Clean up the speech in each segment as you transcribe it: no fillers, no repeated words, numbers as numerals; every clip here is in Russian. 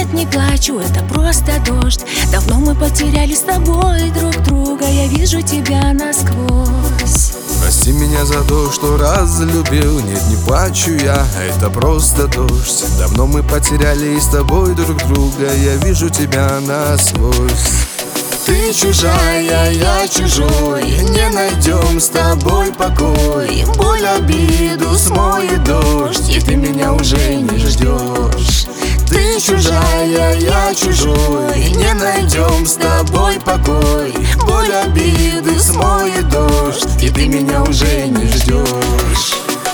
нет, не плачу, это просто дождь. Давно мы потеряли с тобой друг друга, я вижу тебя насквозь. Прости меня за то, что разлюбил. Нет, не плачу я, это просто дождь. Давно мы потеряли с тобой друг друга, я вижу тебя насквозь. Ты чужая, я чужой, не найдем с тобой покой. Боль, обиду смоет дождь, и ты меня уже не ждешь. Ты чужая, я чужой, не найдем с тобой покой. Боль, обиды смоет дождь, и ты меня уже не ждешь.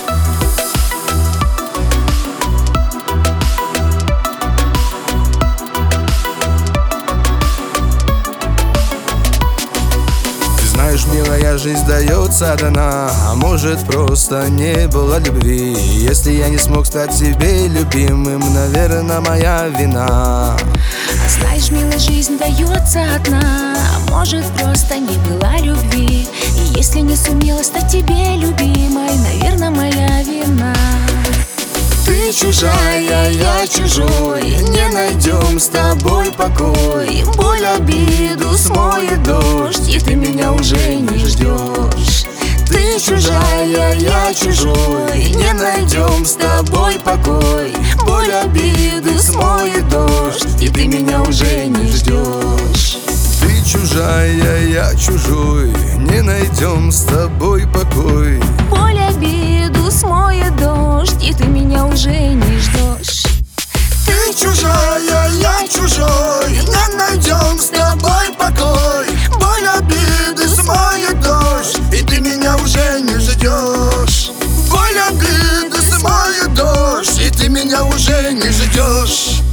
Знаешь, милая, жизнь дается одна, а может, просто не было любви. Если я не смог стать тебе любимым, наверное, моя вина. Знаешь, милая, жизнь дается одна, а может, просто не было любви. И если не сумела стать тебе любимой, наверное, моя вина. Ты чужая, я чужой, не найдем с тобой покой. Боль, обиду смоет дождь, и ты меня уже не ждешь. Ты чужая, я чужой, не найдем с тобой покой. Боль, обиды смоет дождь, и ты меня уже не ждешь. Ты чужая, я чужой, не найдем с тобой покой. Боль, обиду смоет дождь, и ты меня уже не ждешь. Ты чужая, я чужой, не найдем с тобой покой. Боль, обиды смоет дождь, и ты меня уже не ждешь. Боль, обиды смоет дождь, и ты меня уже не ждешь.